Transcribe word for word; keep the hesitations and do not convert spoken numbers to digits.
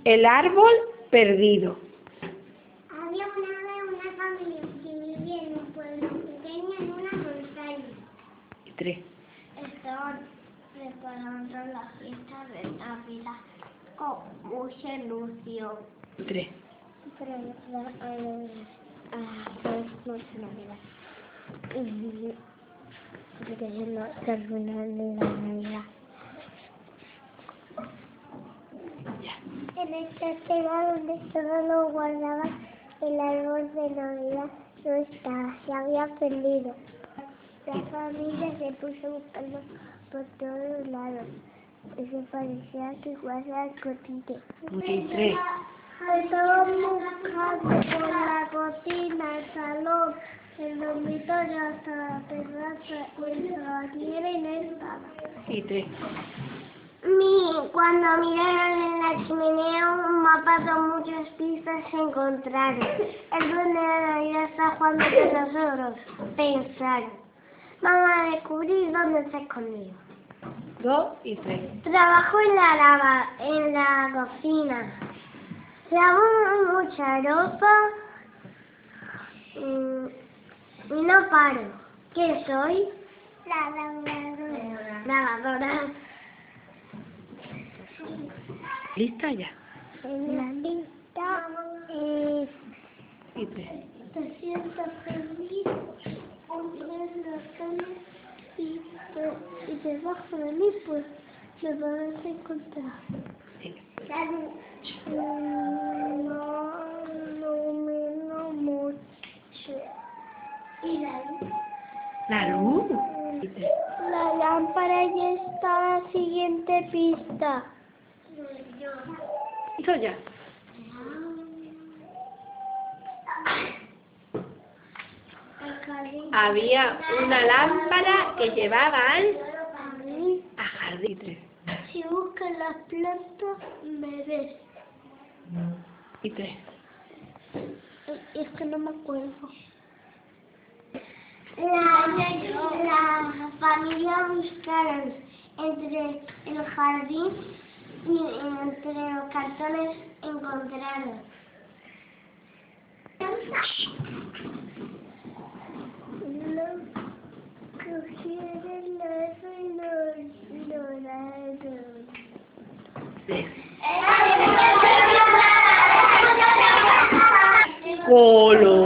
El árbol perdido. Había una vez una familia que vivía en un pueblo pequeño en una montaña. Y tres. Estaban preparando la fiesta de Navidad con mucha ilusión. Y tres. Pero a las noche de Navidad. Porque yo no terminé la Navidad. Ya. En el cartera donde solo lo guardaba el árbol de Navidad no estaba, se había perdido. La familia se puso a buscarlo por todos lados y se parecía que igual al escondite. Y tres. Estaban buscando por la cocina, el salón, el dormitorio, hasta la terraza y el bañera y no estaba. Y tres. Mi, cuando miraron en la chimenea un mapa con muchas pistas se encontraron. El duende de Navidad está jugando con nosotros. Pensaron. Vamos a descubrir dónde se escondió. Dos y tres. Trabajo en la lava, en la cocina. Lavo mucha ropa y, y no paro. ¿Qué soy? La lavadora. Lavadora. ¿Lista ya? La lista es Y tres. te sientas feliz, ves las camas y, te, y debajo de mí pues me vas a encontrar. Sí. Mm, No, no me no mucho. ¿Y la luz? La luz. Y tres. La lámpara ya está, siguiente pista. ¿Listo ya? Había una lámpara que llevaba al a jardín. Y tres. Si buscas las plantas, me ves. Y tres. Es que no me acuerdo. La, la familia buscaron entre el jardín y entre los cartones encontraron. Lo cogieron los y lo ignoraron. Tres. Color.